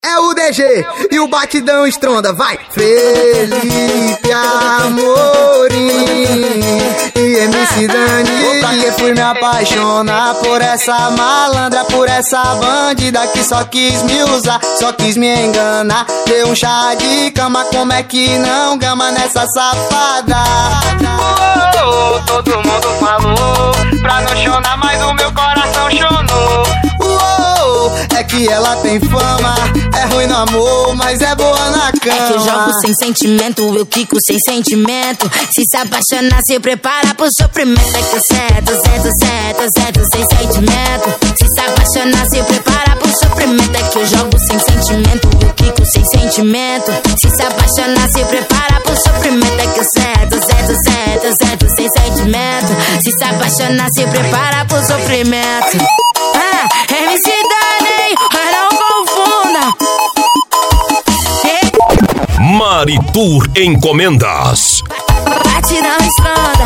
É o DG e o batidão estronda, vai! Felipe Amorim e MC Dani. Pra que fui me apaixonar por essa malandra, por essa bandida que só quis me usar, só quis me enganar. Deu um chá de cama, como é que não gama nessa safada? Todo mundo falou pra não chorar, mas o meu coração chonou. É que ela tem fama, é ruim no amor, mas é boa na cama. É que eu jogo sem sentimento, eu quico sem sentimento. Se apaixonar, se prepara pro sofrimento. É que eu cedo sem sentimento. Se apaixonar, se prepara pro sofrimento. É que eu jogo sem sentimento, eu quico sem sentimento. Se apaixonar, se prepara pro sofrimento. É que eu cedo sem sentimento. Se apaixonar, se prepara pro sofrimento. MC Dani, não confunda. Maritur Encomendas. Batidão estronda.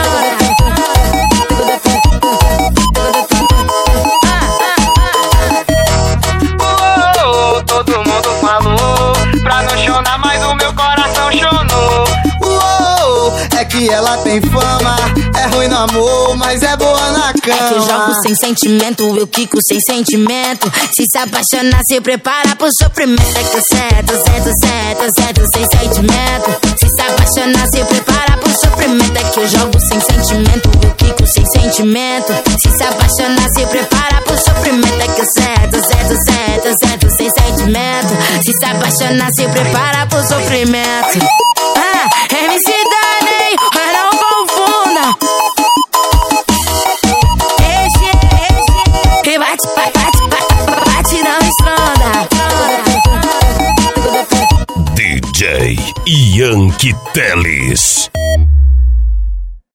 Todo mundo falou pra não chorar, mas o meu coração chonou. É que ela tem fama, é ruim no amor, mas é boa na cama. É que eu jogo sem sentimento, eu quico sem sentimento. Se apaixonar, se prepara pro sofrimento. É que eu cedo sem sentimento. Se apaixonar, se prepara pro sofrimento. É que eu jogo sem sentimento, eu quico sem sentimento. Se apaixonar, se prepara pro sofrimento. É que eu cedo sem sentimento. Se apaixonar, se prepara pro sofrimento. MC Dani, não confunda. E batidão estronda. DJ Yankee Teles.